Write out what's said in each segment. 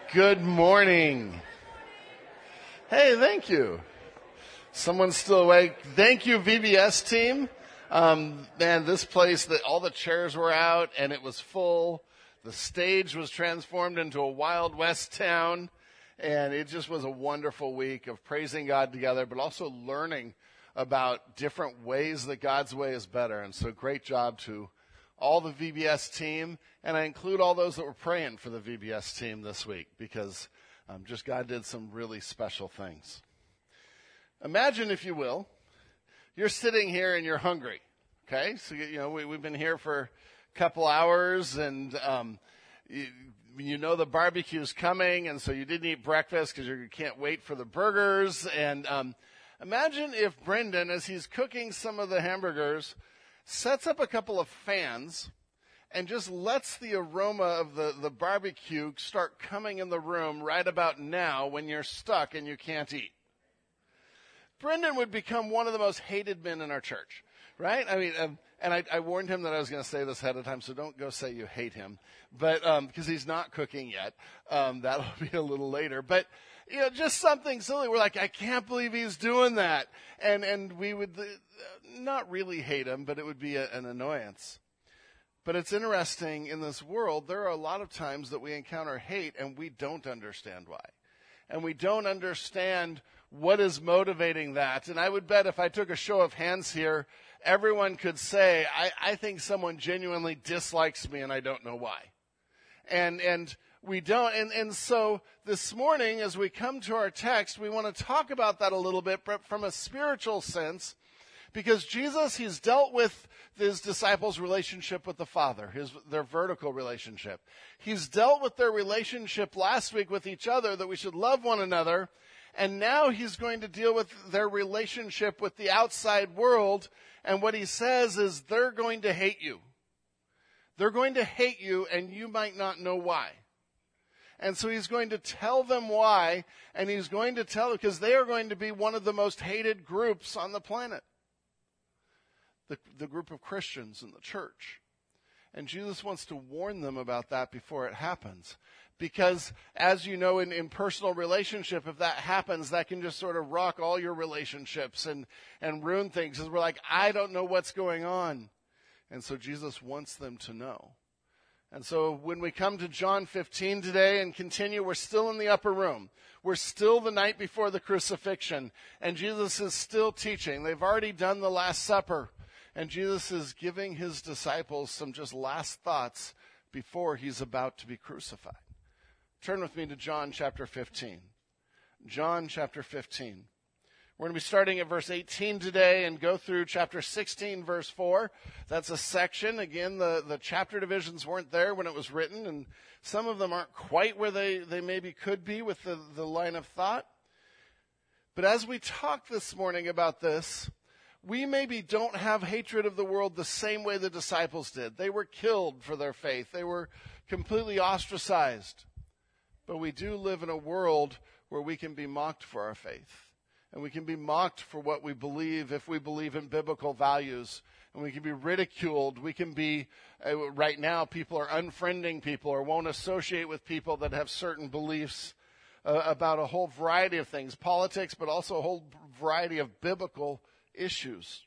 Good morning. Hey, thank you. Someone's still awake. Thank you, VBS team. Man, this place, all the chairs were out and it was full. The stage was transformed into a Wild West town. And it just was a wonderful week of praising God together, but also learning about different ways that God's way is better. And so great job to all the VBS team. And I include all those that were praying for the VBS team this week because just God did some really special things. Imagine, if you will, you're sitting here and you're hungry. Okay, so we've been here for a couple hours, and you know the barbecue's coming, and so you didn't eat breakfast because you can't wait for the burgers. And imagine if Brendan, as he's cooking some of the hamburgers, sets up a couple of fans and just lets the aroma of the barbecue start coming in the room right about now when you're stuck and you can't eat. Brendan would become one of the most hated men in our church, right? I mean, and I warned him that I was going to say this ahead of time, so don't go say you hate him, but because he's not cooking yet. That'll be a little later. But just something silly. We're like, I can't believe he's doing that, and we would not really hate him, but it would be an annoyance. But it's interesting, in this world, there are a lot of times that we encounter hate and we don't understand why. And we don't understand what is motivating that. And I would bet if I took a show of hands here, everyone could say, I think someone genuinely dislikes me and I don't know why. And we don't. And so this morning, as we come to our text, we want to talk about that a little bit, but from a spiritual sense. Because Jesus, he's dealt with his disciples' relationship with the Father, their vertical relationship. He's dealt with their relationship last week with each other, that we should love one another. And now he's going to deal with their relationship with the outside world. And what he says is they're going to hate you. They're going to hate you, and you might not know why. And so he's going to tell them why, and he's going to tell them because they are going to be one of the most hated groups on the planet. The group of Christians in the church. And Jesus wants to warn them about that before it happens. Because, as you know, in personal relationship, if that happens, that can just sort of rock all your relationships and ruin things. Because we're like, I don't know what's going on. And so Jesus wants them to know. And so when we come to John 15 today and continue, we're still in the upper room. We're still the night before the crucifixion. And Jesus is still teaching. They've already done the Last Supper. And Jesus is giving his disciples some just last thoughts before he's about to be crucified. Turn with me to John chapter 15. John chapter 15. We're going to be starting at verse 18 today and go through chapter 16, verse 4. That's a section. Again, the chapter divisions weren't there when it was written, and some of them aren't quite where they maybe could be with the line of thought. But as we talk this morning about this, we maybe don't have hatred of the world the same way the disciples did. They were killed for their faith. They were completely ostracized. But we do live in a world where we can be mocked for our faith. And we can be mocked for what we believe if we believe in biblical values. And we can be ridiculed. We can be, right now, people are unfriending people or won't associate with people that have certain beliefs about a whole variety of things. Politics, but also a whole variety of biblical issues.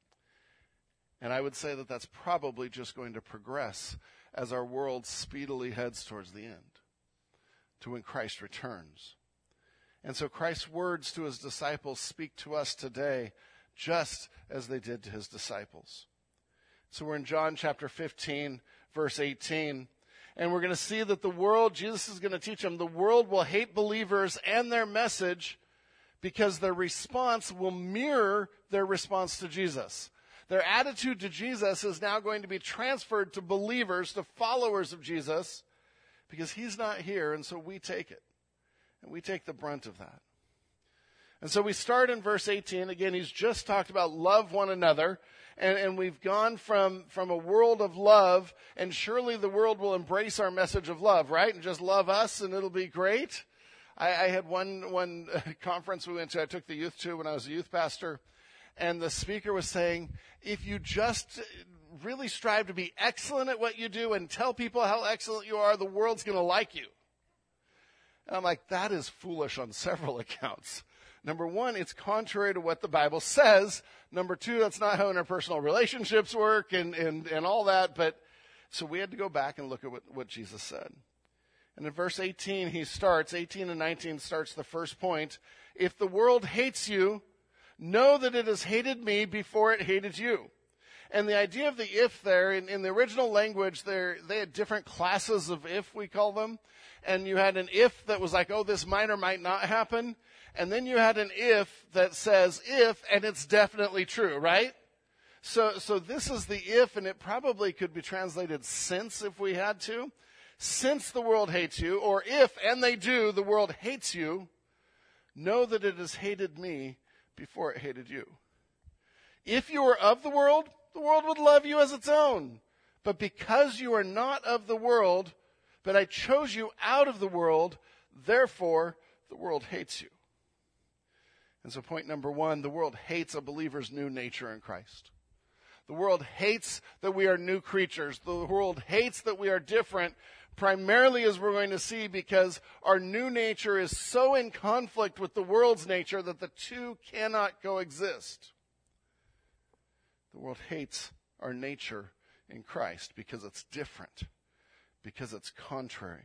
And I would say that that's probably just going to progress as our world speedily heads towards the end, to when Christ returns. And so Christ's words to his disciples speak to us today just as they did to his disciples. So we're in John chapter 15, verse 18. And we're going to see that the world, Jesus is going to teach them, the world will hate believers and their message because their response will mirror their response to Jesus. Their attitude to Jesus is now going to be transferred to believers, to followers of Jesus, because he's not here, and so we take it. And we take the brunt of that. And so we start in verse 18. Again, he's just talked about love one another. And we've gone from a world of love, and surely the world will embrace our message of love, right? And just love us, and it'll be great. I had one conference we went to, I took the youth to when I was a youth pastor, and the speaker was saying, if you just really strive to be excellent at what you do and tell people how excellent you are, the world's going to like you. And I'm like, that is foolish on several accounts. Number one, it's contrary to what the Bible says. Number two, that's not how interpersonal relationships work and all that. But so we had to go back and look at what Jesus said. And in verse 18, 18 and 19 starts the first point. If the world hates you, know that it has hated me before it hated you. And the idea of the if there, in the original language, they had different classes of if, we call them. And you had an if that was like, oh, this might or might not happen. And then you had an if that says if, and it's definitely true, right? So this is the if, and it probably could be translated since if we had to. Since the world hates you, or if, and they do, the world hates you, know that it has hated me before it hated you. If you were of the world would love you as its own. But because you are not of the world, but I chose you out of the world, therefore the world hates you. And so point number one, the world hates a believer's new nature in Christ. The world hates that we are new creatures. The world hates that we are different, primarily, as we're going to see, because our new nature is so in conflict with the world's nature that the two cannot coexist. The world hates our nature in Christ because it's different, because it's contrary.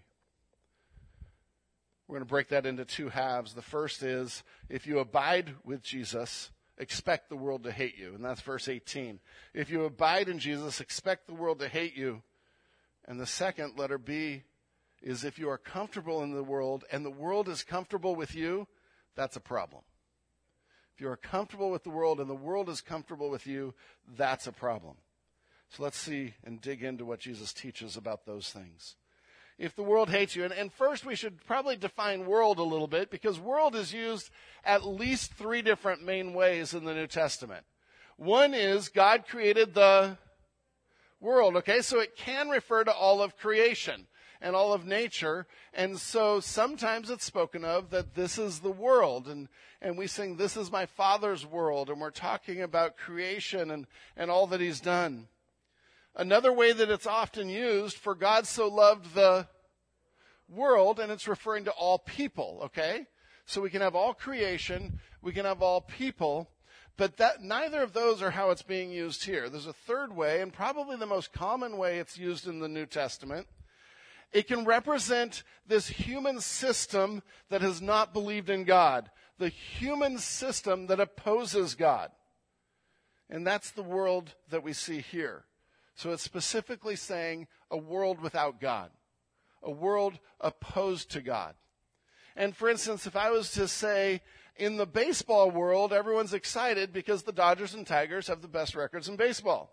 We're going to break that into two halves. The first is, if you abide with Jesus, expect the world to hate you. And that's verse 18. If you abide in Jesus, expect the world to hate you. And the second, letter B, is if you are comfortable in the world and the world is comfortable with you, that's a problem. If you are comfortable with the world and the world is comfortable with you, that's a problem. So let's see and dig into what Jesus teaches about those things. If the world hates you, and first we should probably define world a little bit, because world is used at least three different main ways in the New Testament. One is God created the world, okay? So it can refer to all of creation and all of nature. And so sometimes it's spoken of that this is the world. And we sing, this is my Father's world. And we're talking about creation and all that he's done. Another way that it's often used, for God so loved the world, and it's referring to all people, okay? So we can have all creation, we can have all people, but that neither of those are how it's being used here. There's a third way, and probably the most common way it's used in the New Testament. It can represent this human system that has not believed in God, the human system that opposes God. And that's the world that we see here. So it's specifically saying a world without God, a world opposed to God. And for instance, if I was to say, in the baseball world, everyone's excited because the Dodgers and Tigers have the best records in baseball.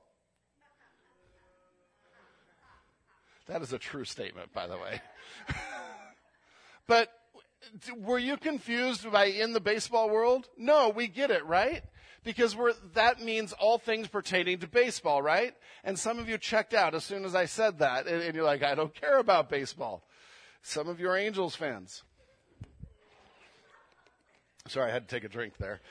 That is a true statement, by the way. But were you confused by in the baseball world? No, we get it, right? Because that means all things pertaining to baseball, right? And some of you checked out as soon as I said that. And you're like, I don't care about baseball. Some of you are Angels fans. Sorry, I had to take a drink there.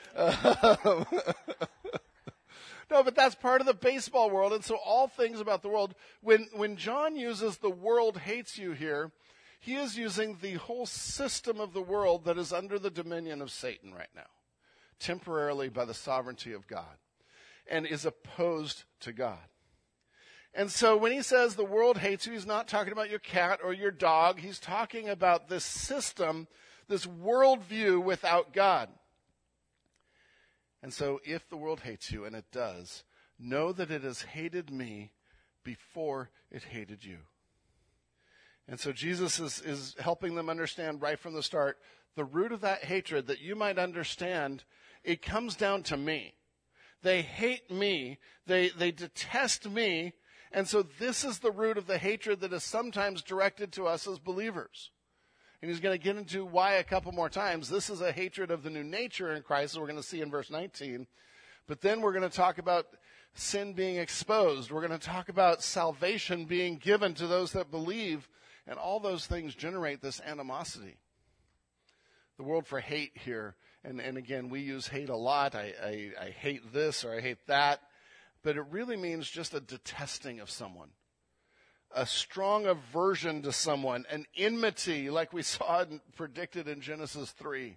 No, but that's part of the baseball world. And so all things about the world, when John uses the world hates you here, he is using the whole system of the world that is under the dominion of Satan right now, temporarily by the sovereignty of God, and is opposed to God. And so when he says the world hates you, he's not talking about your cat or your dog. He's talking about this system, this worldview without God. And so if the world hates you, and it does, know that it has hated me before it hated you. And so Jesus is helping them understand right from the start, the root of that hatred, that you might understand, it comes down to me. They hate me. They detest me. And so this is the root of the hatred that is sometimes directed to us as believers. And he's going to get into why a couple more times. This is a hatred of the new nature in Christ, as we're going to see in verse 19. But then we're going to talk about sin being exposed. We're going to talk about salvation being given to those that believe. And all those things generate this animosity. The word for hate here, and again, we use hate a lot. I hate this or I hate that. But it really means just a detesting of someone. a strong aversion to someone, an enmity like we saw and predicted in Genesis 3.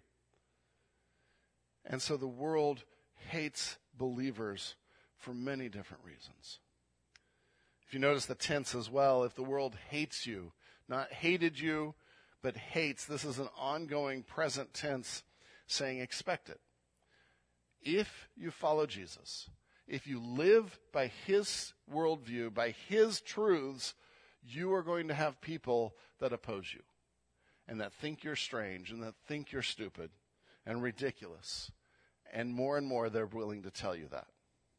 And so the world hates believers for many different reasons. If you notice the tense as well, if the world hates you, not hated you, but hates, this is an ongoing present tense saying expect it. If you follow Jesus, if you live by his worldview, by his truths, you are going to have people that oppose you and that think you're strange and that think you're stupid and ridiculous. And more they're willing to tell you that.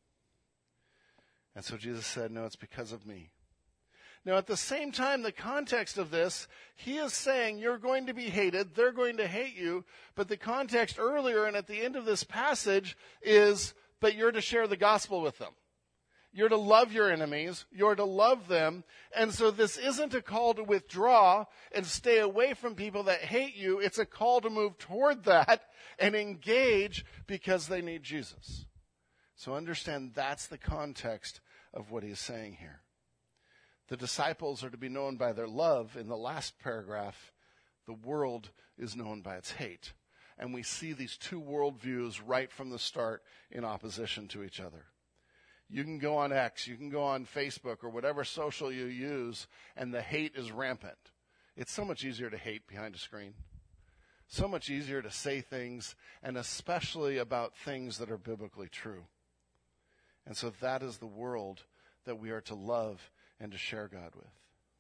And so Jesus said, no, it's because of me. Now, at the same time, the context of this, he is saying you're going to be hated, they're going to hate you, but the context earlier and at the end of this passage is, but you're to share the gospel with them. You're to love your enemies, you're to love them, and so this isn't a call to withdraw and stay away from people that hate you, it's a call to move toward that and engage because they need Jesus. So understand that's the context of what he's saying here. The disciples are to be known by their love. In the last paragraph, the world is known by its hate. And we see these two worldviews right from the start in opposition to each other. You can go on X, you can go on Facebook or whatever social you use, and the hate is rampant. It's so much easier to hate behind a screen. So much easier to say things, and especially about things that are biblically true. And so that is the world that we are to love and to share God with.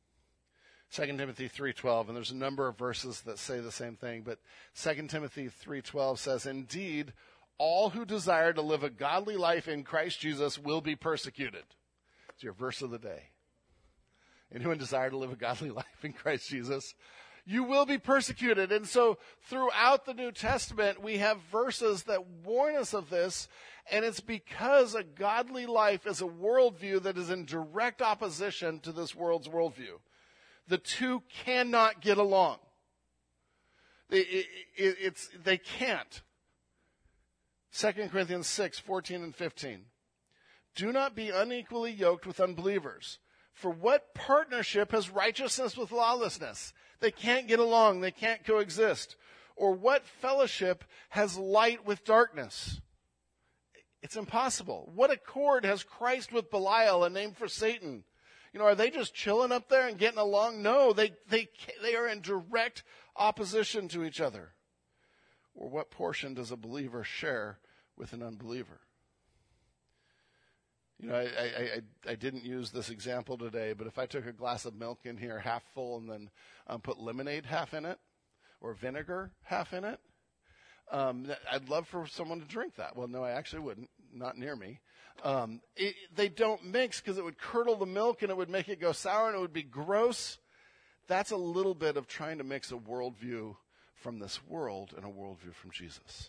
2 Timothy 3:12, and there's a number of verses that say the same thing, but 2 Timothy 3:12 says, indeed, all who desire to live a godly life in Christ Jesus will be persecuted. It's your verse of the day. Anyone desire to live a godly life in Christ Jesus? You will be persecuted. And so throughout the New Testament, we have verses that warn us of this, and it's because a godly life is a worldview that is in direct opposition to this world's worldview. The two cannot get along. They can't. 2 Corinthians 6:14 and 15. Do not be unequally yoked with unbelievers. For what partnership has righteousness with lawlessness? They can't get along. They can't coexist. Or what fellowship has light with darkness? It's impossible. What accord has Christ with Belial, a name for Satan? Are they just chilling up there and getting along? No, they are in direct opposition to each other. Or what portion does a believer share with an unbeliever? I didn't use this example today, but if I took a glass of milk in here half full and then put lemonade half in it or vinegar half in it, I'd love for someone to drink that. Well, no, I actually wouldn't. Not near me. They don't mix because it would curdle the milk and it would make it go sour and it would be gross. That's a little bit of trying to mix a worldview from this world and a worldview from Jesus.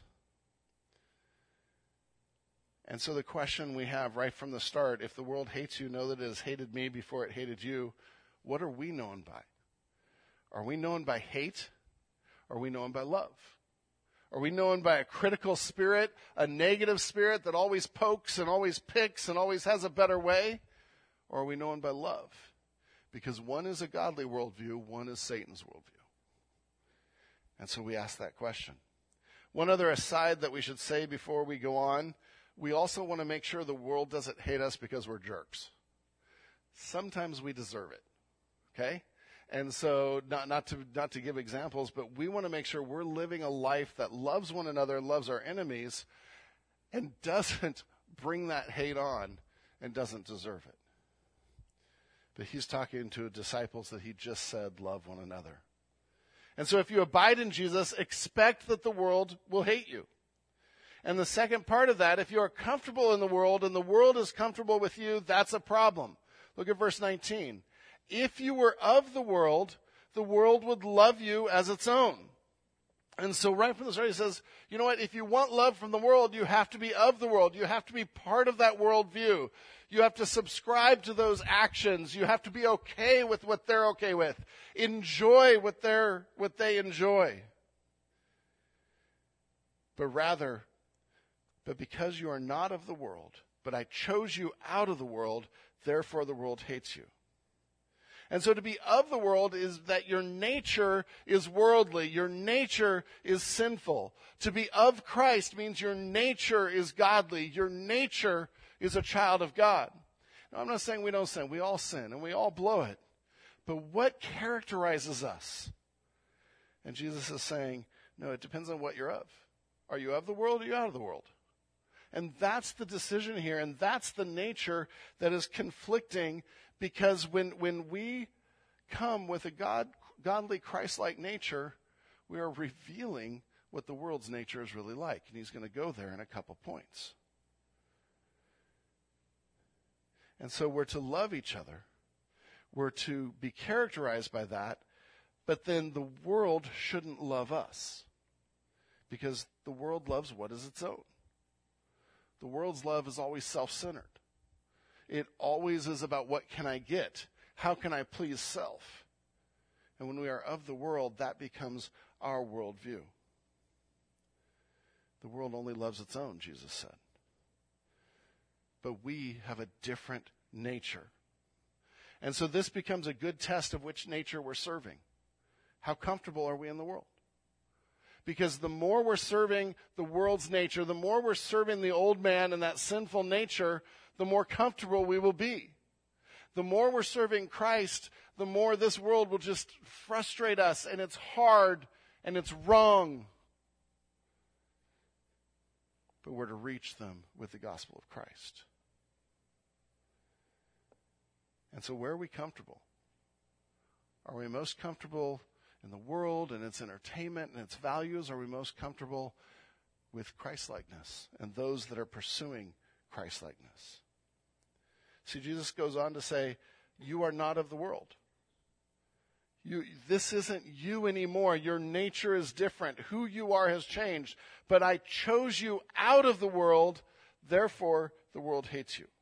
And so the question we have right from the start, if the world hates you, know that it has hated me before it hated you. What are we known by? Are we known by hate? Are we known by love? Are we known by a critical spirit, a negative spirit that always pokes and always picks and always has a better way? Or are we known by love? Because one is a godly worldview, one is Satan's worldview. And so we ask that question. One other aside that we should say before we go on, we also want to make sure the world doesn't hate us because we're jerks. Sometimes we deserve it, okay? And so not to give examples, but we want to make sure we're living a life that loves one another, loves our enemies, and doesn't bring that hate on and doesn't deserve it. But he's talking to disciples that he just said love one another. And so if you abide in Jesus, expect that the world will hate you. And the second part of that, if you are comfortable in the world and the world is comfortable with you, that's a problem. Look at verse 19. If you were of the world would love you as its own. And so right from the start he says, you know what, if you want love from the world, you have to be of the world. You have to be part of that worldview. You have to subscribe to those actions. You have to be okay with what they're okay with. Enjoy what they enjoy. But because you are not of the world, but I chose you out of the world, therefore the world hates you. And so to be of the world is that your nature is worldly. Your nature is sinful. To be of Christ means your nature is godly. Your nature is a child of God. Now, I'm not saying we don't sin. We all sin and we all blow it. But what characterizes us? And Jesus is saying, no, it depends on what you're of. Are you of the world or are you out of the world? And that's the decision here, and that's the nature that is conflicting, because when we come with a godly, Christ-like nature, we are revealing what the world's nature is really like. And he's going to go there in a couple points. And so we're to love each other. We're to be characterized by that, but then the world shouldn't love us, because the world loves what is its own. The world's love is always self-centered. It always is about what can I get? How can I please self? And when we are of the world, that becomes our worldview. The world only loves its own, Jesus said. But we have a different nature. And so this becomes a good test of which nature we're serving. How comfortable are we in the world? Because the more we're serving the world's nature, the more we're serving the old man and that sinful nature, the more comfortable we will be. The more we're serving Christ, the more this world will just frustrate us, and it's hard and it's wrong. But we're to reach them with the gospel of Christ. And so where are we comfortable? Are we most comfortable in the world and its entertainment and its values? Are we most comfortable with Christ-likeness and those that are pursuing Christ-likeness? See, Jesus goes on to say, you are not of the world. This isn't you anymore. Your nature is different. Who you are has changed. But I chose you out of the world, therefore the world hates you.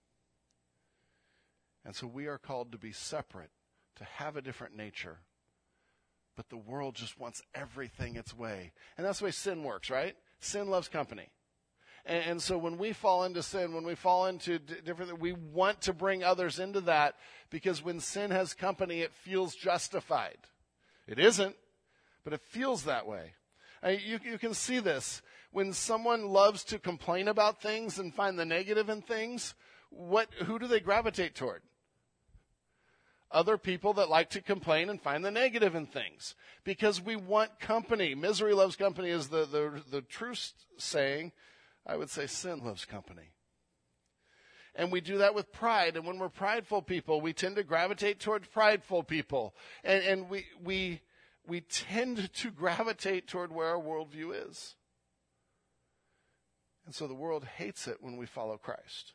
And so we are called to be separate, to have a different nature. But the world just wants everything its way. And that's the way sin works, right? Sin loves company. And so when we fall into sin, when we fall into different, we want to bring others into that, because when sin has company, it feels justified. It isn't, but it feels that way. You can see this. When someone loves to complain about things and find the negative in things, who do they gravitate toward? Other people that like to complain and find the negative in things, because we want company. Misery loves company is the true saying. I would say sin loves company. And we do that with pride. And when we're prideful people, we tend to gravitate towards prideful people. And we tend to gravitate toward where our worldview is. And so the world hates it when we follow Christ.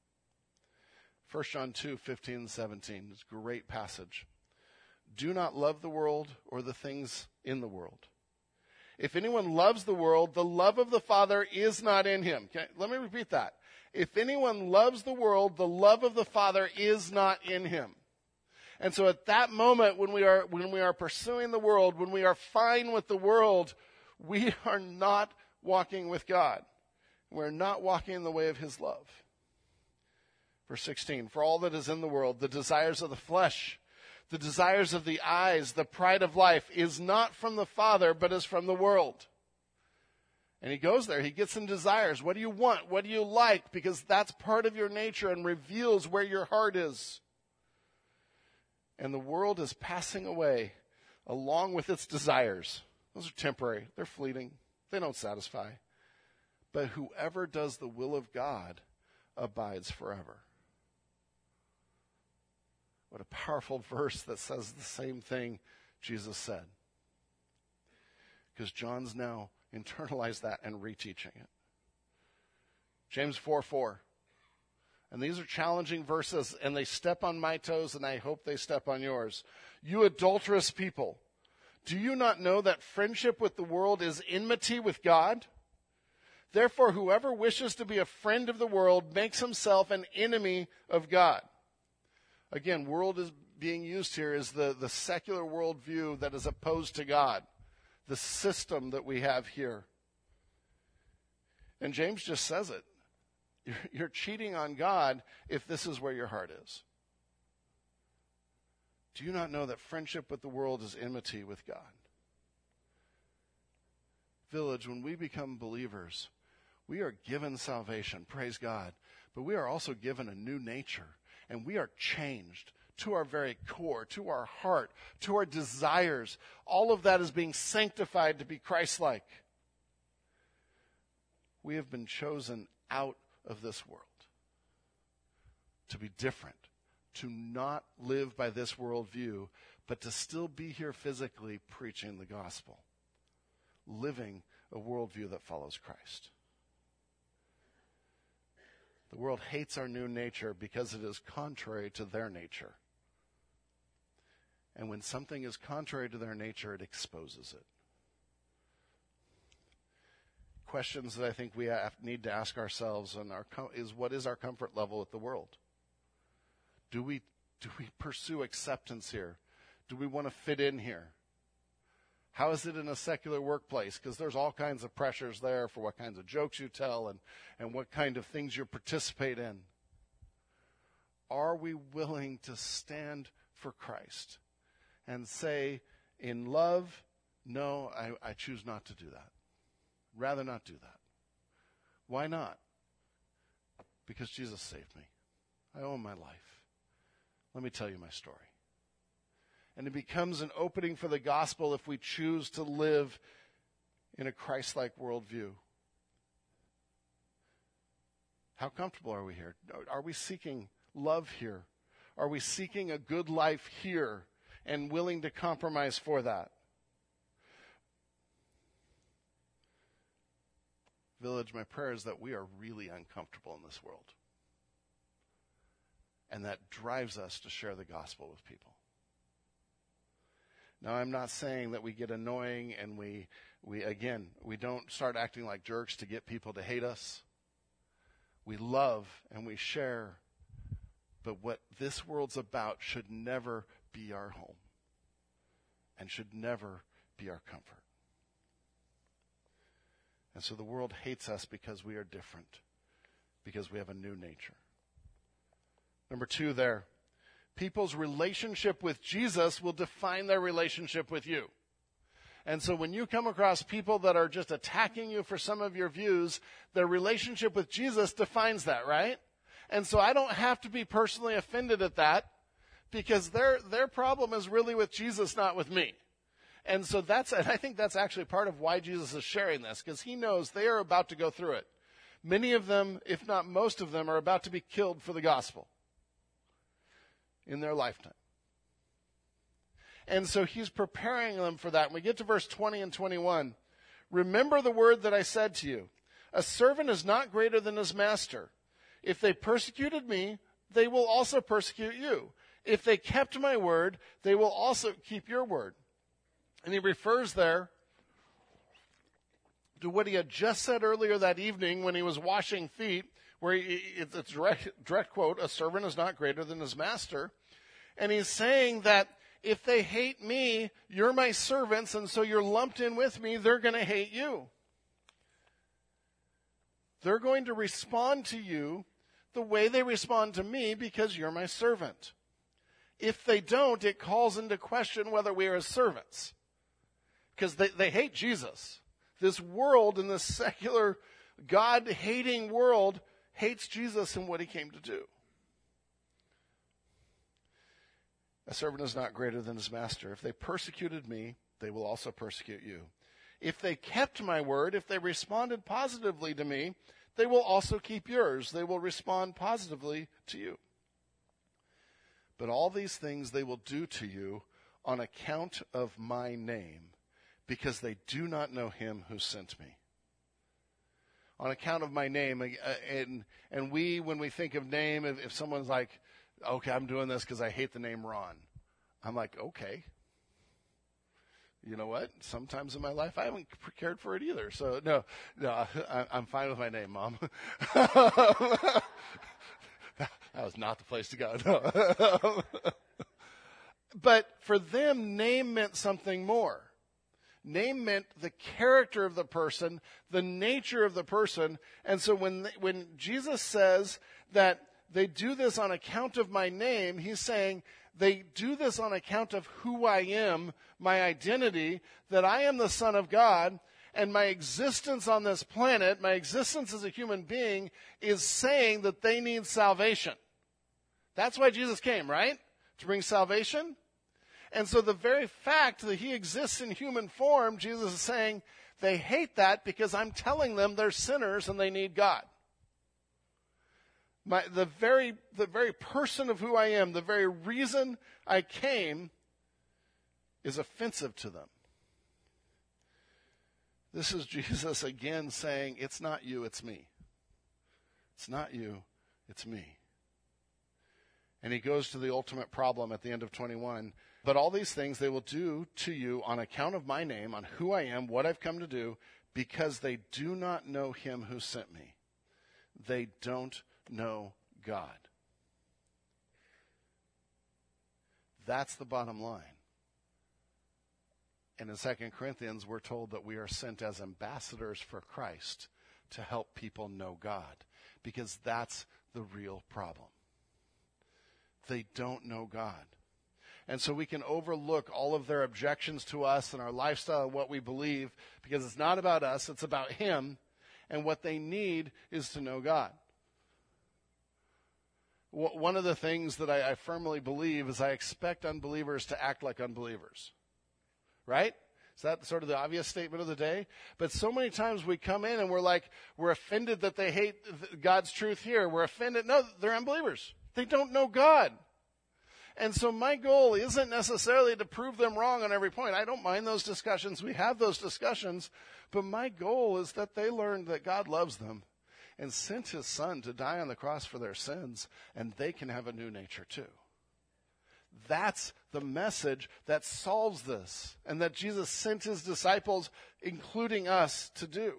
1 John 2:15-17 is a great passage. Do not love the world or the things in the world. If anyone loves the world, the love of the Father is not in him. Okay, let me repeat that. If anyone loves the world, the love of the Father is not in him. And so at that moment, when we are pursuing the world, when we are fine with the world, we are not walking with God. We're not walking in the way of his love. Verse 16, for all that is in the world, the desires of the flesh, the desires of the eyes, the pride of life is not from the Father, but is from the world. And he goes there. He gets some desires. What do you want? What do you like? Because that's part of your nature and reveals where your heart is. And the world is passing away along with its desires. Those are temporary. They're fleeting. They don't satisfy. But whoever does the will of God abides forever. What a powerful verse that says the same thing Jesus said. Because John's now internalized that and reteaching it. James 4:4. And these are challenging verses, and they step on my toes, and I hope they step on yours. You adulterous people, do you not know that friendship with the world is enmity with God? Therefore, whoever wishes to be a friend of the world makes himself an enemy of God. Again, world is being used here as the secular worldview that is opposed to God, the system that we have here. And James just says it. You're cheating on God if this is where your heart is. Do you not know that friendship with the world is enmity with God? Village, when we become believers, we are given salvation, praise God, but we are also given a new nature, and we are changed to our very core, to our heart, to our desires. All of that is being sanctified to be Christ-like. We have been chosen out of this world to be different, to not live by this worldview, but to still be here physically preaching the gospel, living a worldview that follows Christ. The world hates our new nature because it is contrary to their nature. And when something is contrary to their nature, it exposes it. Questions that I think we need to ask ourselves is, what is our comfort level with the world? Do we pursue acceptance here? Do we want to fit in here? How is it in a secular workplace? Because there's all kinds of pressures there for what kinds of jokes you tell and what kind of things you participate in. Are we willing to stand for Christ and say, in love, no, I choose not to do that. Rather not do that. Why not? Because Jesus saved me. I owe him my life. Let me tell you my story. And it becomes an opening for the gospel if we choose to live in a Christ-like worldview. How comfortable are we here? Are we seeking love here? Are we seeking a good life here and willing to compromise for that? Village, my prayer is that we are really uncomfortable in this world. And that drives us to share the gospel with people. Now, I'm not saying that we get annoying and we don't start acting like jerks to get people to hate us. We love and we share. But what this world's about should never be our home and should never be our comfort. And so the world hates us because we are different, because we have a new nature. Number 2 there. People's relationship with Jesus will define their relationship with you. And so when you come across people that are just attacking you for some of your views, their relationship with Jesus defines that, right? And so I don't have to be personally offended at that because their problem is really with Jesus, not with me. And so and I think that's actually part of why Jesus is sharing this, because he knows they are about to go through it. Many of them, if not most of them, are about to be killed for the gospel in their lifetime. And so he's preparing them for that. When we get to verse 20 and 21, remember the word that I said to you. A servant is not greater than his master. If they persecuted me, they will also persecute you. If they kept my word, they will also keep your word. And he refers there to what he had just said earlier that evening when he was washing feet, where it's a direct quote, a servant is not greater than his master. And he's saying that if they hate me, you're my servants, and so you're lumped in with me, they're going to hate you. They're going to respond to you the way they respond to me because you're my servant. If they don't, it calls into question whether we are his servants. Because they hate Jesus. This world and this secular, God-hating world hates Jesus and what he came to do. A servant is not greater than his master. If they persecuted me, they will also persecute you. If they kept my word, if they responded positively to me, they will also keep yours. They will respond positively to you. But all these things they will do to you on account of my name, because they do not know him who sent me. On account of my name, and we, when we think of name, if someone's like, okay, I'm doing this because I hate the name Ron. I'm like, okay. You know what? Sometimes in my life, I haven't cared for it either. So, no, I'm fine with my name, Mom. That was not the place to go. No. But for them, name meant something more. Name meant the character of the person, the nature of the person. And so when Jesus says that they do this on account of my name, he's saying They do this on account of who I am, my identity, that I am the Son of God, and my existence on this planet, my existence as a human being, is saying that they need salvation. That's why Jesus came, right? To bring salvation. And so the very fact that he exists in human form, Jesus is saying, they hate that because I'm telling them they're sinners and they need God. The very person of who I am, the very reason I came, is offensive to them. This is Jesus again saying, it's not you, it's me. It's not you, it's me. And he goes to the ultimate problem at the end of 21. But all these things they will do to you on account of my name, on who I am, what I've come to do, because they do not know him who sent me. They don't know God. That's the bottom line. And in 2 Corinthians, we're told that we are sent as ambassadors for Christ to help people know God, because that's the real problem. They don't know God. And so we can overlook all of their objections to us and our lifestyle and what we believe, because it's not about us, it's about him, and what they need is to know God. One of the things that I firmly believe is I expect unbelievers to act like unbelievers. Right? Is that sort of the obvious statement of the day? But so many times we come in and we're offended that they hate God's truth here. We're offended. No, they're unbelievers. They don't know God. And so my goal isn't necessarily to prove them wrong on every point. I don't mind those discussions. We have those discussions. But my goal is that they learn that God loves them and sent his son to die on the cross for their sins, and they can have a new nature too. That's the message that solves this, and that Jesus sent his disciples, including us, to do.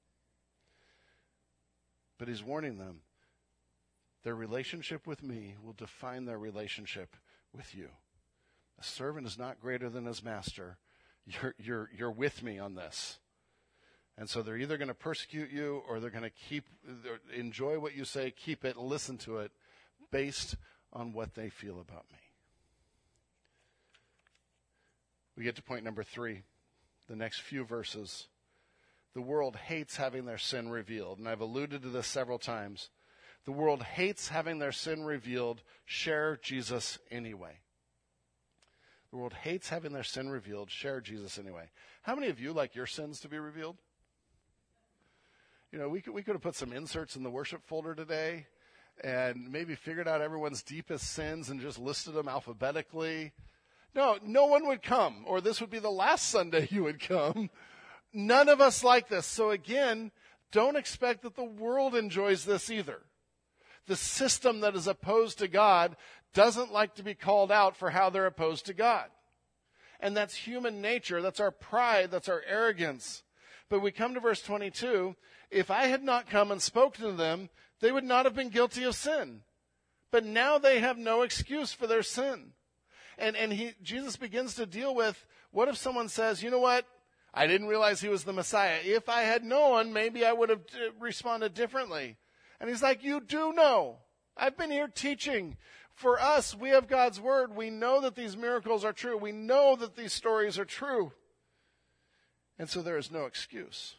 But he's warning them, their relationship with me will define their relationship with you. A servant is not greater than his master. You're with me on this. And so they're either going to persecute you, or they're going to enjoy what you say, keep it, listen to it, based on what they feel about me. We get to point number 3, the next few verses. The world hates having their sin revealed, and I've alluded to this several times. The world hates having their sin revealed. Share Jesus anyway. The world hates having their sin revealed. Share Jesus anyway. How many of you like your sins to be revealed? You know, we could have put some inserts in the worship folder today and maybe figured out everyone's deepest sins and just listed them alphabetically. No one would come, or this would be the last Sunday you would come. None of us like this. So again, don't expect that the world enjoys this either. The system that is opposed to God doesn't like to be called out for how they're opposed to God. And that's human nature. That's our pride. That's our arrogance. But we come to verse 22. If I had not come and spoken to them, they would not have been guilty of sin. But now they have no excuse for their sin. And Jesus begins to deal with, what if someone says, you know what? I didn't realize he was the Messiah. If I had known, maybe I would have responded differently. And he's like, you do know. I've been here teaching. For us, we have God's word. We know that these miracles are true. We know that these stories are true. And so there is no excuse.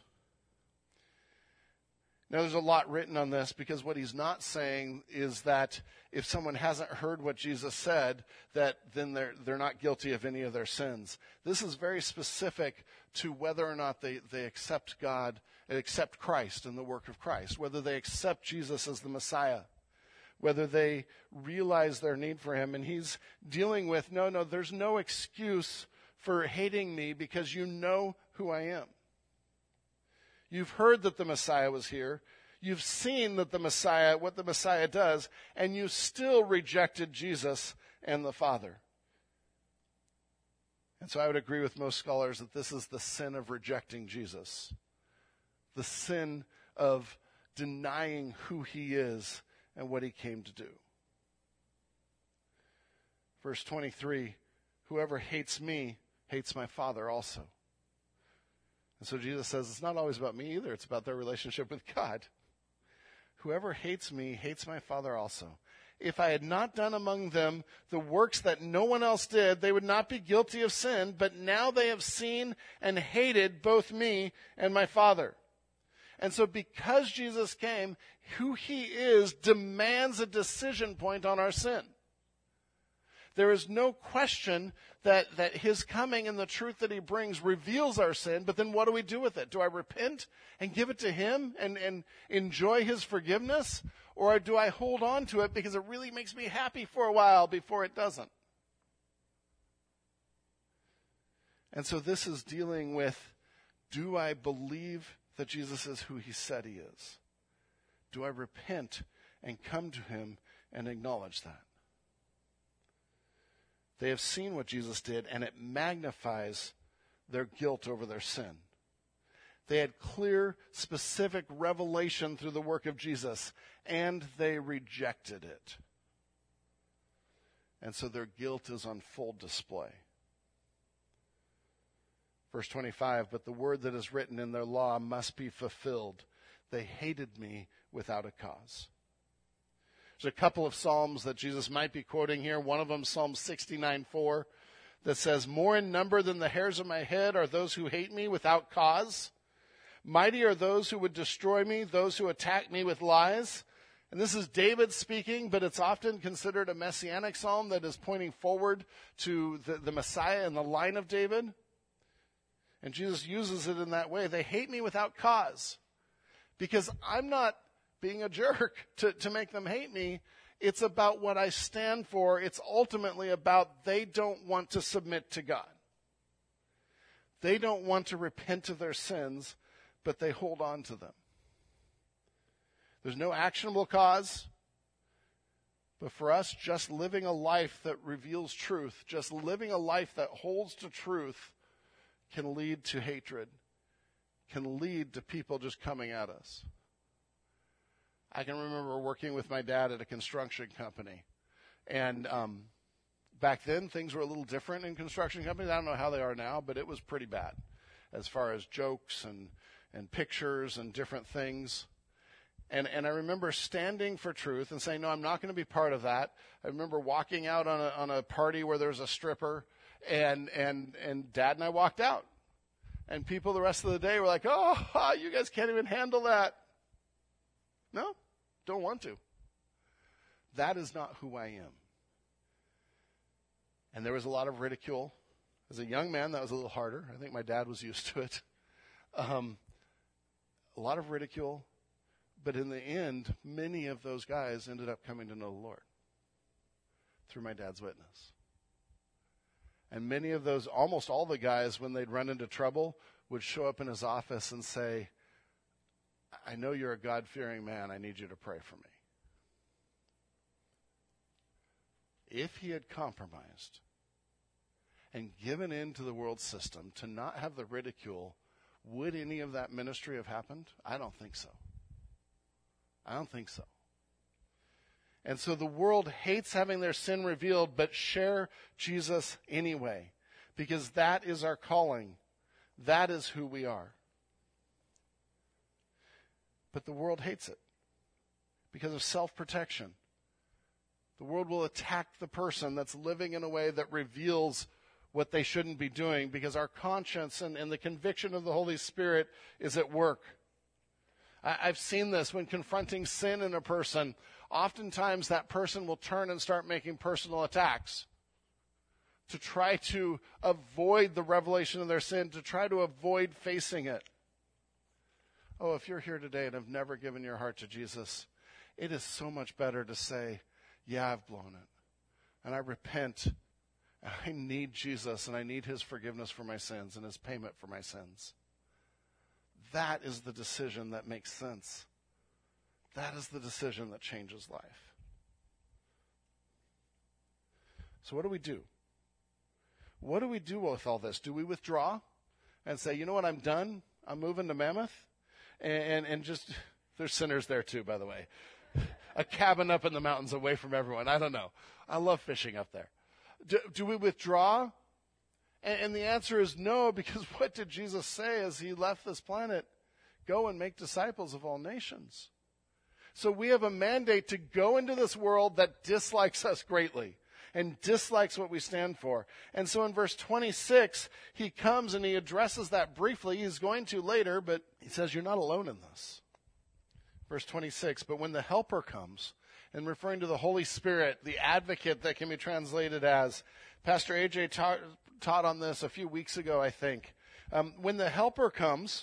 Now, there's a lot written on this, because what he's not saying is that if someone hasn't heard what Jesus said, that then they're not guilty of any of their sins. This is very specific to whether or not they accept God, accept Christ and the work of Christ, whether they accept Jesus as the Messiah, whether they realize their need for him. And he's dealing with, no, there's no excuse for hating me because you know who I am. You've heard that the Messiah was here. You've seen that what the Messiah does, and you still rejected Jesus and the Father. And so I would agree with most scholars that this is the sin of rejecting Jesus. The sin of denying who he is and what he came to do. Verse 23, whoever hates me hates my Father also. And so Jesus says, it's not always about me either. It's about their relationship with God. Whoever hates me hates my Father also. if I had not done among them the works that no one else did, they would not be guilty of sin, but now they have seen and hated both me and my Father. And so because Jesus came, who he is demands a decision point on our sin. There is no question that his coming and the truth that he brings reveals our sin, but then what do we do with it? Do I repent and give it to him and enjoy his forgiveness? Or do I hold on to it because it really makes me happy for a while before it doesn't? And so this is dealing with, do I believe that Jesus is who he said he is? Do I repent and come to him and acknowledge that? They have seen what Jesus did, and it magnifies their guilt over their sin. They had clear, specific revelation through the work of Jesus, and they rejected it. And so their guilt is on full display. Verse 25, but the word that is written in their law must be fulfilled. They hated me without a cause. There's a couple of Psalms that Jesus might be quoting here. One of them, Psalm 69:4, that says, more in number than the hairs of my head are those who hate me without cause. Mighty are those who would destroy me, those who attack me with lies. And this is David speaking, but it's often considered a messianic psalm that is pointing forward to the Messiah and the line of David. And Jesus uses it in that way. They hate me without cause because I'm not being a jerk to make them hate me. It's about what I stand for. It's ultimately about they don't want to submit to God. They don't want to repent of their sins, but they hold on to them. There's no actionable cause. But for us, just living a life that reveals truth, just living a life that holds to truth, can lead to hatred, can lead to people just coming at us. I can remember working with my dad at a construction company. And back then, things were a little different in construction companies. I don't know how they are now, but it was pretty bad as far as jokes and pictures and different things. And I remember standing for truth and saying, no, I'm not going to be part of that. I remember walking out on a party where there was a stripper, and Dad and I walked out. And people the rest of the day were like, oh, you guys can't even handle that. No, don't want to. That is not who I am. And there was a lot of ridicule. As a young man, that was a little harder. I think my dad was used to it. A lot of ridicule. But in the end, many of those guys ended up coming to know the Lord through my dad's witness. And many of those, almost all the guys, when they'd run into trouble, would show up in his office and say, I know you're a God-fearing man. I need you to pray for me. If he had compromised and given in to the world system to not have the ridicule, would any of that ministry have happened? I don't think so. I don't think so. And so the world hates having their sin revealed, but share Jesus anyway, because that is our calling. That is who we are. But the world hates it because of self-protection. The world will attack the person that's living in a way that reveals what they shouldn't be doing because our conscience and the conviction of the Holy Spirit is at work. I've seen this when confronting sin in a person. Oftentimes that person will turn and start making personal attacks to try to avoid the revelation of their sin, to try to avoid facing it. Oh, if you're here today and have never given your heart to Jesus, it is so much better to say, yeah, I've blown it. And I repent. And I need Jesus, and I need his forgiveness for my sins and his payment for my sins. That is the decision that makes sense. That is the decision that changes life. So what do we do? What do we do with all this? Do we withdraw and say, you know what, I'm done. I'm moving to Mammoth. And just, there's sinners there too, by the way. A cabin up in the mountains away from everyone. I don't know. I love fishing up there. Do we withdraw? And the answer is no, because what did Jesus say as he left this planet? Go and make disciples of all nations. So we have a mandate to go into this world that dislikes us greatly and dislikes what we stand for. And so in verse 26, he comes and he addresses that briefly. He's going to later, but he says, you're not alone in this. Verse 26, but when the Helper comes, and referring to the Holy Spirit, the advocate that can be translated as, Pastor AJ taught on this a few weeks ago, I think. When the Helper comes,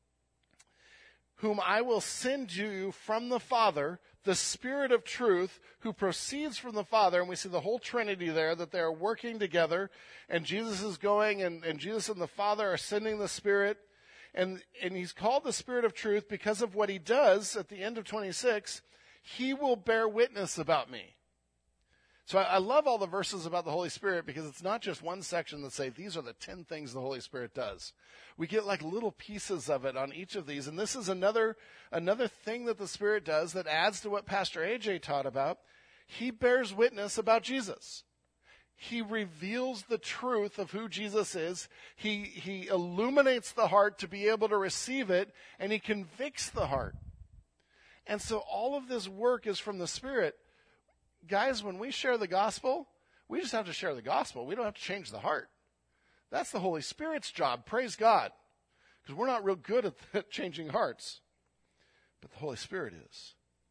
whom I will send you from the Father, the Spirit of truth, who proceeds from the Father, and we see the whole Trinity there, that they are working together, and Jesus is going, and Jesus and the Father are sending the Spirit, and he's called the Spirit of truth because of what he does at the end of 26. He will bear witness about me. So I love all the verses about the Holy Spirit because it's not just one section that say these are the 10 things the Holy Spirit does. We get like little pieces of it on each of these. And this is another thing that the Spirit does that adds to what Pastor AJ taught about. He bears witness about Jesus. He reveals the truth of who Jesus is. He illuminates the heart to be able to receive it, and he convicts the heart. And so all of this work is from the Spirit. Guys, when we share the gospel, we just have to share the gospel. We don't have to change the heart. That's the Holy Spirit's job. Praise God. Because we're not real good at changing hearts. But the Holy Spirit is.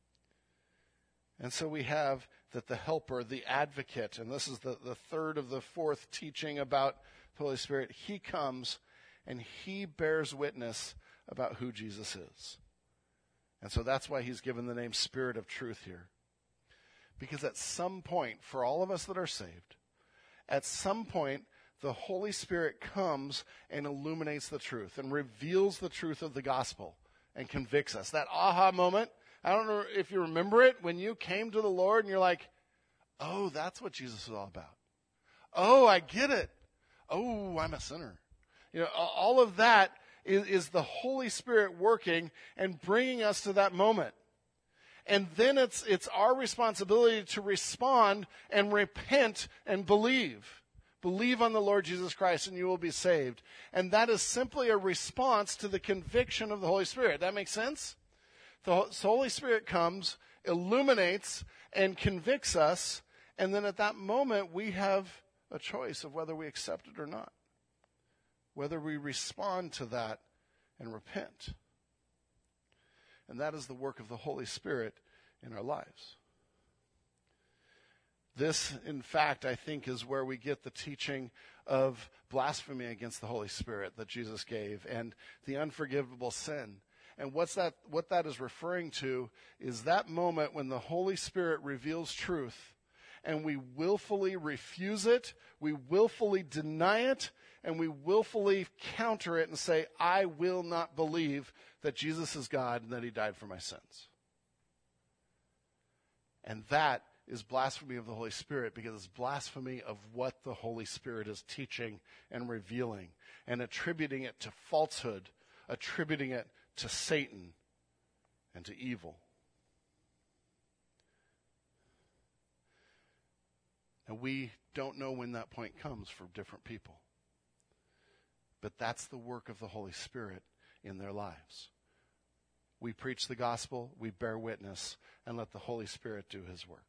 And so we have that the Helper, the Advocate, and this is the third of the fourth teaching about the Holy Spirit. He comes and he bears witness about who Jesus is. And so that's why he's given the name Spirit of Truth here. Because at some point, for all of us that are saved, at some point, the Holy Spirit comes and illuminates the truth and reveals the truth of the gospel and convicts us. That aha moment, I don't know if you remember it, when you came to the Lord and you're like, oh, that's what Jesus is all about. Oh, I get it. Oh, I'm a sinner. You know, all of that is the Holy Spirit working and bringing us to that moment. And then it's our responsibility to respond and repent and believe. Believe on the Lord Jesus Christ and you will be saved. And that is simply a response to the conviction of the Holy Spirit. That makes sense? The Holy Spirit comes, illuminates, and convicts us. And then at that moment, we have a choice of whether we accept it or not. Whether we respond to that and repent. And that is the work of the Holy Spirit in our lives. This, in fact, I think is where we get the teaching of blasphemy against the Holy Spirit that Jesus gave and the unforgivable sin. And what that is referring to is that moment when the Holy Spirit reveals truth and we willfully refuse it, we willfully deny it, and we willfully counter it and say, I will not believe that Jesus is God and that he died for my sins. And that is blasphemy of the Holy Spirit because it's blasphemy of what the Holy Spirit is teaching and revealing and attributing it to falsehood, attributing it to Satan and to evil. And we don't know when that point comes for different people. But that's the work of the Holy Spirit in their lives. We preach the gospel, we bear witness, and let the Holy Spirit do his work.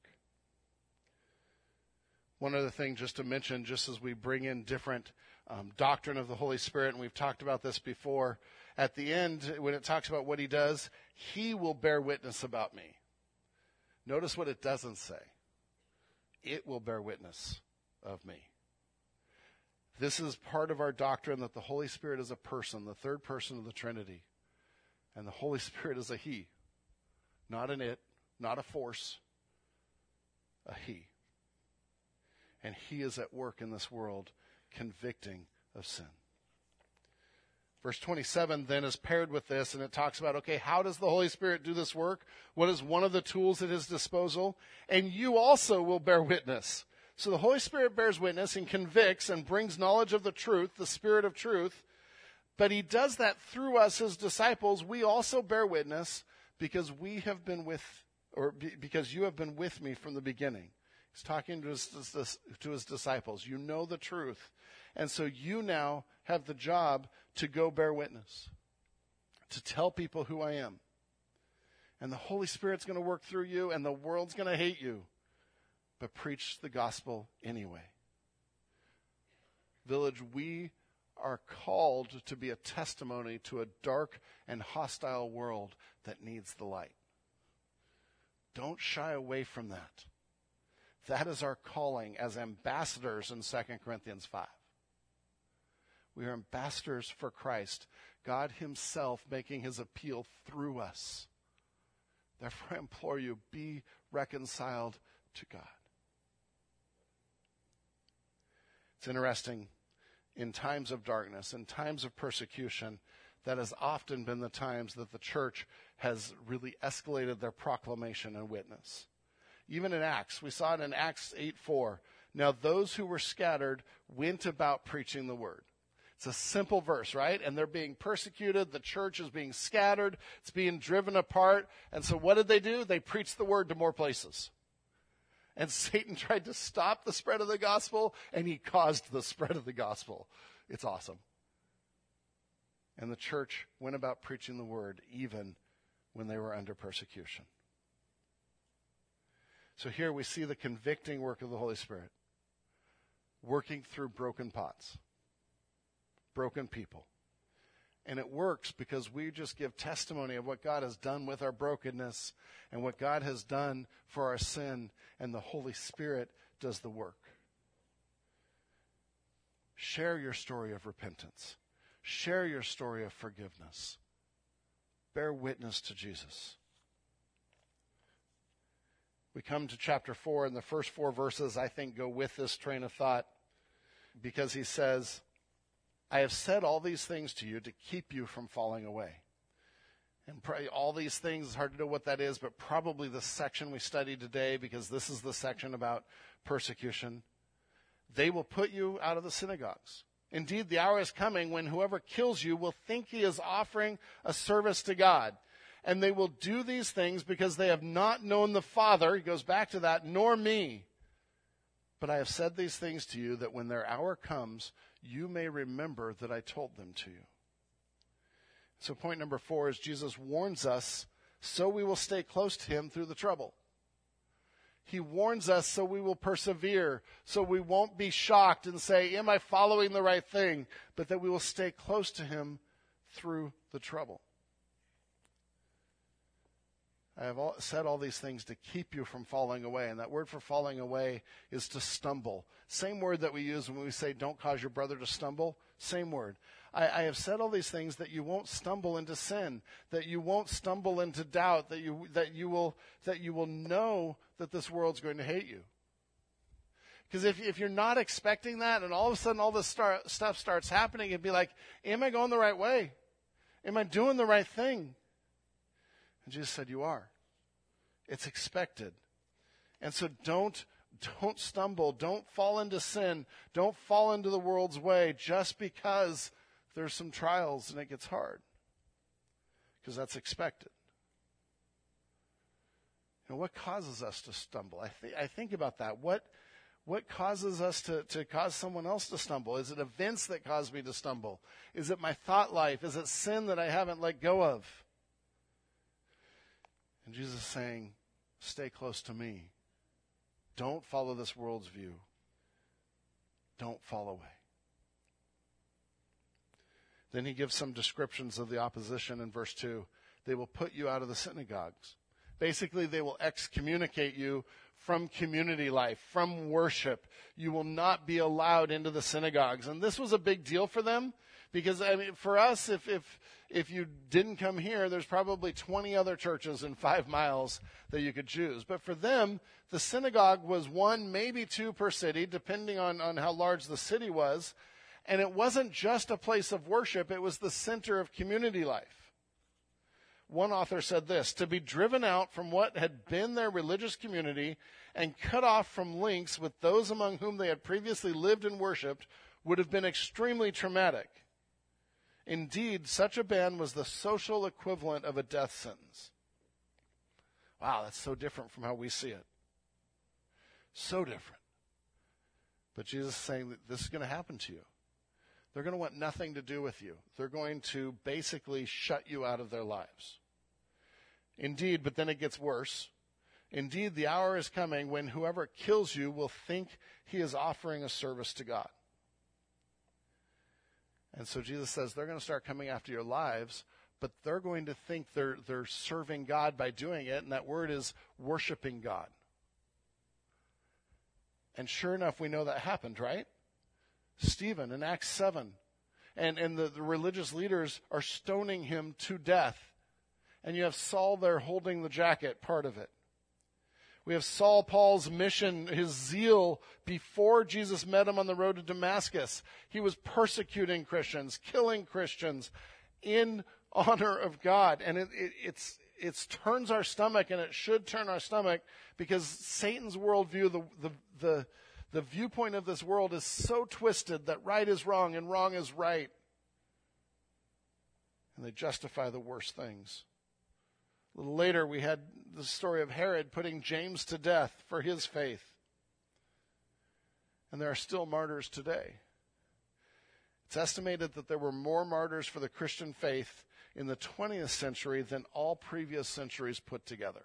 One other thing just to mention, just as we bring in different doctrine of the Holy Spirit, and we've talked about this before, at the end, when it talks about what he does, he will bear witness about me. Notice what it doesn't say. It will bear witness of me. This is part of our doctrine that the Holy Spirit is a person, the third person of the Trinity. And the Holy Spirit is a he. Not an it, not a force, a he. And he is at work in this world convicting of sin. Verse 27 then is paired with this, and it talks about, okay, how does the Holy Spirit do this work? What is one of the tools at his disposal? And you also will bear witness. So the Holy Spirit bears witness and convicts and brings knowledge of the truth, the Spirit of truth. But he does that through us, his disciples. We also bear witness because we have been with, or because you have been with me from the beginning. He's talking to his disciples. You know the truth. And so you now have the job to go bear witness, to tell people who I am. And the Holy Spirit's going to work through you, and the world's going to hate you. But preach the gospel anyway. Village, we are called to be a testimony to a dark and hostile world that needs the light. Don't shy away from that. That is our calling as ambassadors in 2 Corinthians 5. We are ambassadors for Christ, God himself making his appeal through us. Therefore, I implore you, be reconciled to God. It's interesting, in times of darkness, in times of persecution, that has often been the times that the church has really escalated their proclamation and witness. Even in Acts, we saw it in Acts 8:4. Now those who were scattered went about preaching the word. It's a simple verse, right? And they're being persecuted. The church is being scattered. It's being driven apart. And so what did they do? They preached the word to more places. And Satan tried to stop the spread of the gospel, and he caused the spread of the gospel. It's awesome. And the church went about preaching the word even when they were under persecution. So here we see the convicting work of the Holy Spirit working through broken pots, broken people. And it works because we just give testimony of what God has done with our brokenness and what God has done for our sin, and the Holy Spirit does the work. Share your story of repentance. Share your story of forgiveness. Bear witness to Jesus. We come to chapter 4, and the first 4 verses, I think, go with this train of thought, because he says, I have said all these things to you to keep you from falling away. And all these things, it's hard to know what that is, but probably the section we studied today, because this is the section about persecution. They will put you out of the synagogues. Indeed, the hour is coming when whoever kills you will think he is offering a service to God. And they will do these things because they have not known the Father, he goes back to that, nor me. But I have said these things to you that when their hour comes, you may remember that I told them to you. So point number 4 is Jesus warns us so we will stay close to him through the trouble. He warns us so we will persevere, so we won't be shocked and say, am I following the right thing? But that we will stay close to him through the trouble. I have said all these things to keep you from falling away. And that word for falling away is to stumble. Same word that we use when we say don't cause your brother to stumble. Same word. I have said all these things that you won't stumble into sin, that you won't stumble into doubt, that you will know that this world's going to hate you. Because if you're not expecting that, and all of a sudden all this stuff starts happening, it'd be like, am I going the right way? Am I doing the right thing? And Jesus said, you are. It's expected. And so don't stumble. Don't fall into sin. Don't fall into the world's way just because there's some trials and it gets hard. Because that's expected. You know, what causes us to stumble? I think about that. What causes us to cause someone else to stumble? Is it events that cause me to stumble? Is it my thought life? Is it sin that I haven't let go of? And Jesus is saying, stay close to me. Don't follow this world's view. Don't fall away. Then he gives some descriptions of the opposition in verse 2. They will put you out of the synagogues. Basically, they will excommunicate you from community life, from worship. You will not be allowed into the synagogues. And this was a big deal for them because, I mean, for us, if you didn't come here, there's probably 20 other churches in 5 miles that you could choose. But for them, the synagogue was 1, maybe 2 per city, depending on how large the city was. And it wasn't just a place of worship, it was the center of community life. One author said this, to be driven out from what had been their religious community and cut off from links with those among whom they had previously lived and worshiped would have been extremely traumatic. Indeed, such a ban was the social equivalent of a death sentence. Wow, that's so different from how we see it. So different. But Jesus is saying that this is going to happen to you. They're going to want nothing to do with you. They're going to basically shut you out of their lives. Indeed, but then it gets worse. Indeed, the hour is coming when whoever kills you will think he is offering a service to God. And so Jesus says they're going to start coming after your lives, but they're going to think they're serving God by doing it, and that word is worshiping God. And sure enough, we know that happened, right? Stephen in Acts 7. And the religious leaders are stoning him to death. And you have Saul there holding the jacket, part of it. We have Saul, Paul's mission, his zeal before Jesus met him on the road to Damascus. He was persecuting Christians, killing Christians in honor of God. And it turns our stomach, and it should turn our stomach, because Satan's worldview, the viewpoint of this world is so twisted that right is wrong and wrong is right. And they justify the worst things. A little later, we had the story of Herod putting James to death for his faith. And there are still martyrs today. It's estimated that there were more martyrs for the Christian faith in the 20th century than all previous centuries put together.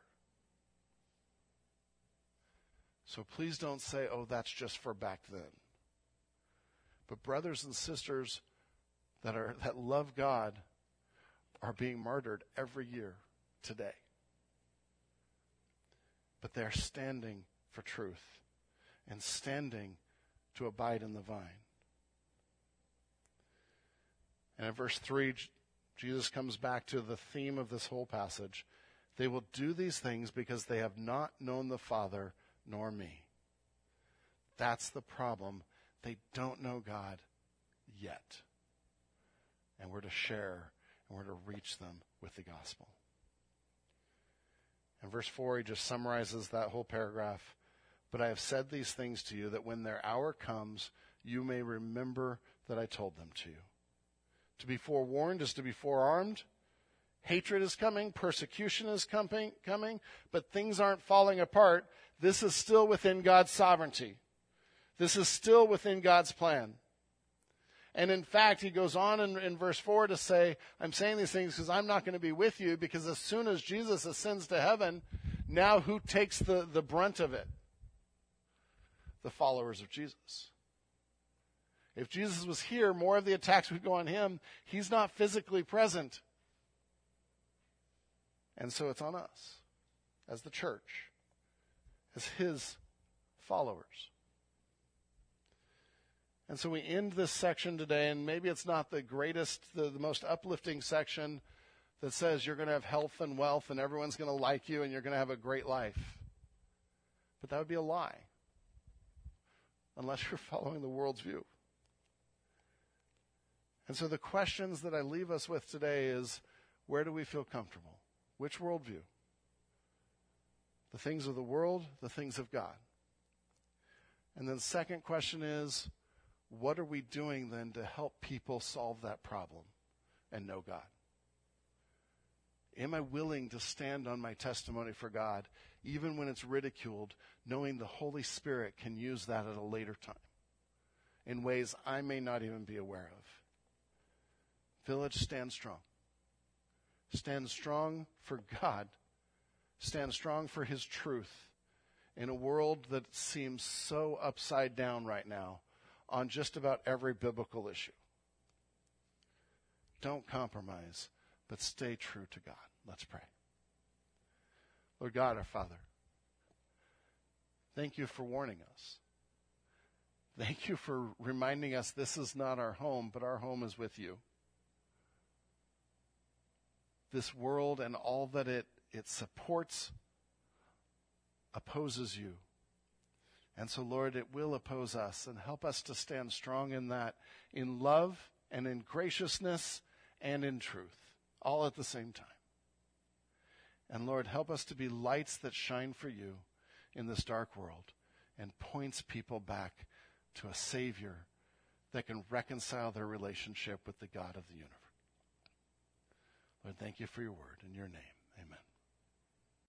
So please don't say, oh, that's just for back then. But brothers and sisters that love God are being martyred every year today. But they're standing for truth and standing to abide in the vine. And in verse 3, Jesus comes back to the theme of this whole passage. They will do these things because they have not known the Father nor me. That's the problem. They don't know God yet. And we're to share, and we're to reach them with the gospel. In verse 4, he just summarizes that whole paragraph. But I have said these things to you, that when their hour comes, you may remember that I told them to you. To be forewarned is to be forearmed. Hatred is coming. Persecution is coming. But things aren't falling apart. This is still within God's sovereignty. This is still within God's plan. And in fact, he goes on in verse 4 to say, I'm saying these things because I'm not going to be with you, because as soon as Jesus ascends to heaven, now who takes the brunt of it? The followers of Jesus. If Jesus was here, more of the attacks would go on him. He's not physically present. And so it's on us, as the church, as his followers. And so we end this section today, and maybe it's not the greatest, the most uplifting section that says you're going to have health and wealth and everyone's going to like you and you're going to have a great life. But that would be a lie, unless you're following the world's view. And so the questions that I leave us with today is, where do we feel comfortable? Which worldview? The things of the world, the things of God. And then the second question is, what are we doing then to help people solve that problem and know God? Am I willing to stand on my testimony for God, even when it's ridiculed, knowing the Holy Spirit can use that at a later time in ways I may not even be aware of? Village, stand strong. Stand strong for God. Stand strong for his truth in a world that seems so upside down right now on just about every biblical issue. Don't compromise, but stay true to God. Let's pray. Lord God, our Father, thank you for warning us. Thank you for reminding us this is not our home, but our home is with you. This world and all that it supports opposes you. And so, Lord, it will oppose us, and help us to stand strong in that, in love and in graciousness and in truth, all at the same time. And Lord, help us to be lights that shine for you in this dark world and points people back to a Savior that can reconcile their relationship with the God of the universe. Lord, thank you for your word. In your name, amen.